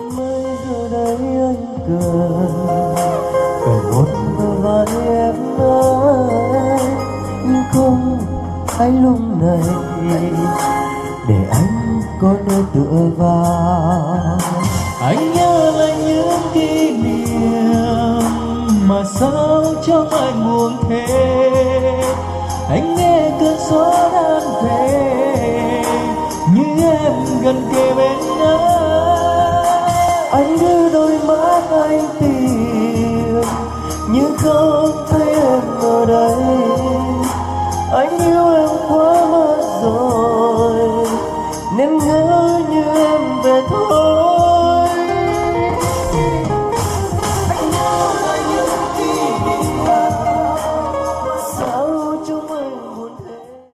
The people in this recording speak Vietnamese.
Mới giờ đây anh cần một bờ vai em ơi, nhưng không hay lúc này để anh có nơi tựa vào. Anh nhớ lại những kỷ niệm mà sao trong anh buồn thế. Anh nghe cơn gió đan về như em gần kề bên anh. Anh đưa đôi mắt anh tìm nhưng không thấy em ở đây. Anh yêu em quá mất rồi nên ngỡ như em về thôi.